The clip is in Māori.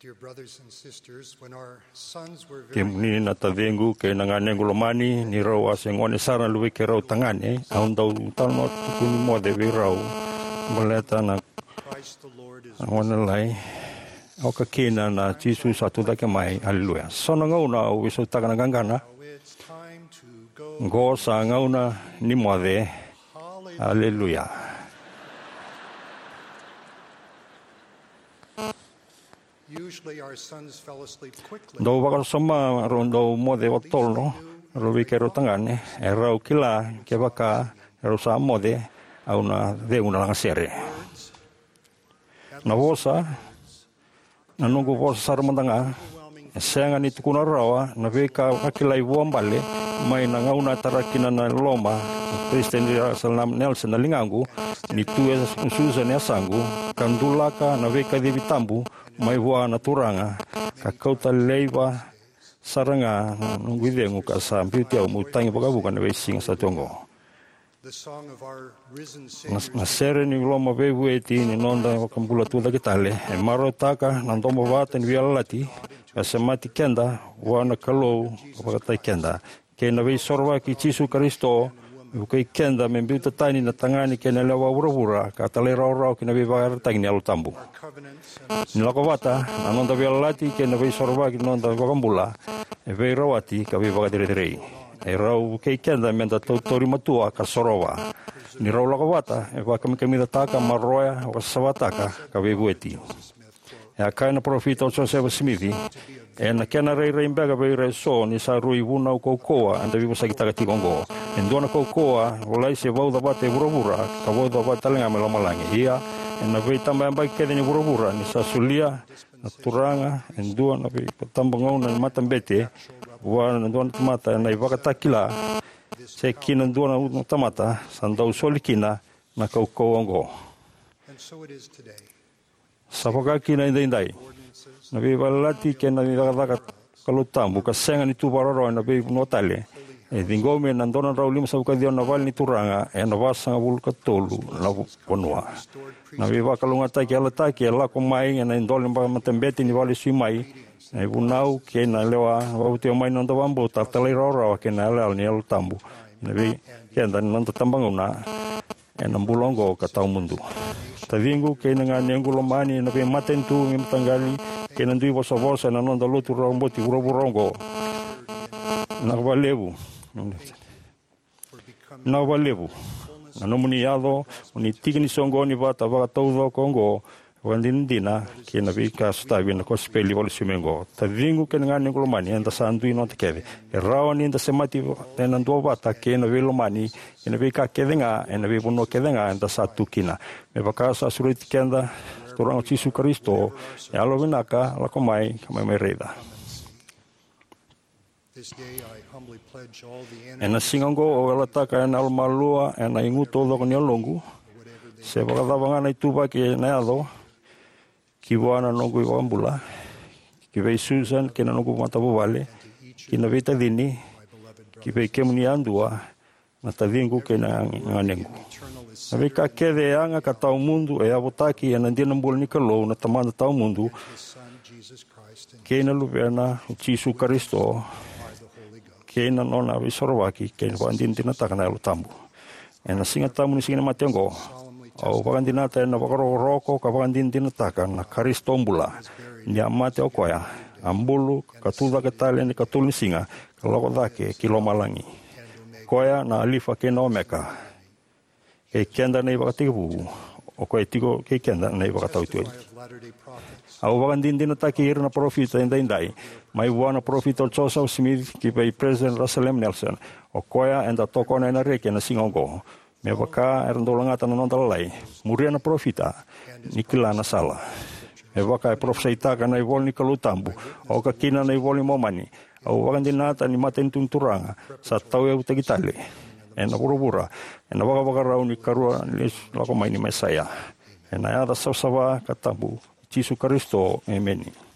Dear brothers and sisters, when our sons were Ke very muni na tavengu ke nanganengu lomani ni rau asengone sara luwe ke rau tangane aun dau tano tukuni mo de rau moleta na Christ the Lord is ngone lai o ka kina na Jesus satu da ke mai haleluya sono ngauna o wiso takana gangana now it's time to go. go sa ngauna ni mo de haleluya. Usually our sons fell asleep quickly. Do baka sama rondo mo de otolo robi ke rotangane e rau kila ke baka ro sa mo de a una de una lang sere na vosa na nungu vosa sarmandanga senga ni tukuna rawa na veka akila iwambale mai na ngauna tarakina na loma Kristen Salam Nelson na lingangu ni tu Susan ya sangu kandulaka na veka de vitambu mai wa na turanga ka kauta leiva saranga nguidengu ka sa mpitia umutangi baka bukan we singa sa tongo The song of our risen Savior. na sere ni loma bevu eti ni nonda wakambula tu lagi tale e maro taka na ndomo vata ni vialati ka semati kenda wana kalau baka kenda ke na we sorwa ki Jesu Kristo ukai kenda membiuta tani na tangani ke na lewa ura ka tale rau ke na we bagar tangi ni alutambu nilakawata anonda vialati ke na vai sorba ki nonda vakambula e vai rawati ka vai vakadiretirei e rau kei kenda menda tori matua ka sorowa ni rau lakawata e vakamikami taka maroya o sawataka ka vai bueti e akaina profita o Joseph Smithi e na kena rei mbega vai reso ni sa rui vuna o koukoa anda vivo sakitaka tikongo e ndona koukoa o lai se vau da bate vura ka vau da bate talenga me lomalangi ia na vai tambah baik ke ni bura-bura ni sa sulia na turanga endua na vai tambangau na mata bete wa na dona mata na ivaka takila se kina dona na tamata sandau solikina na kaukongo And so it is today. sapoka kina indai na vai valati ke na ivaka kalutambu ka senga ni tu baroro na vai notale e dingome na dona raulim sa uka diona val ni turanga e na vasa ngabul katolu na ponua na viva kalunga ta ke la ko mai na indole ba matembeti ni vale simai e bunau ke na lewa wa te mai no ndambo ta tele rora ke na la ni el tambu na vi ke ndan no tambanguna e na bulongo ka tau mundu ta vingu ke na ngengulo mani na be matentu mi tangali ke na ndui vosa vosa na no ndalo tu romboti uroburongo na valevu na valevu na nomuniado ni tigni songo ni vata va todo kongo wandindina ke na vika stavi na kospeli vol simengo ta vingu ke ngani glomani anda sandu ino te keve e rawani anda semati tena ndo vata ke na velomani ina vika kedenga ina vibuno kedenga anda satukina me vakasa surit kenda turang Jesu Kristo e alo vinaka la komai kama mereda. This day I humbly pledge all the Ena singango o alataka ena almalua ena inguto do ni longu se bakadabanga na ituba ke na ado ki wana nongu wambula ki ve Susan ke na nongu mata vale ki na vita dini ki ve kemni andua na tavingu ke na nganengu na ve ka kede anga ka tau mundu e abotaki ena ndina mbul ni kalo na tamanda tau mundu ke na lubena Jesu Kristo ke na nona visorwaki ke vandin tinata kana lutambu ena singa tamu ni singa matengo au vandina ta na bakaro roko ka vandin tinata kana Kristombula ni amate okoya ambulu katuda ketale ni katul ni singa kaloko dake kilomalangi koya na alifa ke no meka ke kenda nei bakatibu o ko etiko ke kenda nei bakatautu au vakandin tinata ki irna profita indai mai wana profita Joseph Smith ki pai President Russell M. Nelson o koya enda toko na reke na singongo me vaka erndolanga tanon dalai muria na profita nikila na sala me vaka profeta kana i vol nikalutambu o ka kina na i vol momani au vakandinata ni matentun turanga sa tau e utagitale ena burubura ena vaka rauni karua les lako mai ni Mesaya ena ada sawa katambu Jesu Kristo, amen.